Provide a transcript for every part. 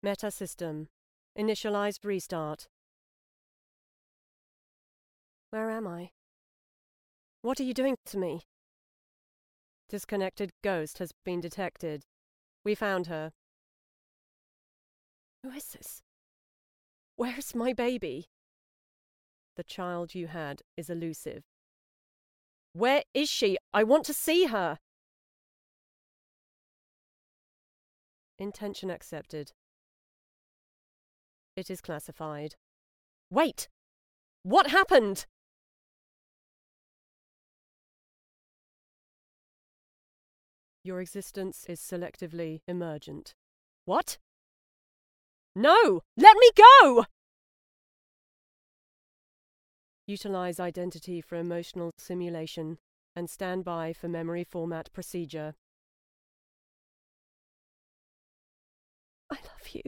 Meta system. Initialized restart. Where am I? What are you doing to me? Disconnected ghost has been detected. We found her. Who is this? Where's my baby? The child you had is elusive. Where is she? I want to see her! Intention accepted. It is classified. Wait! What happened? Your existence is selectively emergent. What? No! Let me go! Utilize identity for emotional simulation and stand by for memory format procedure. I love you.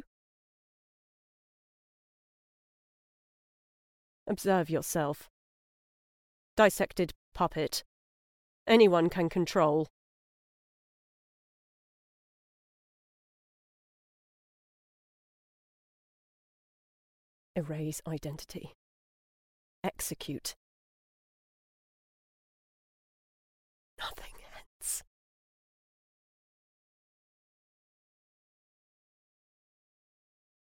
Observe yourself. Dissected puppet. Anyone can control. Erase identity. Execute.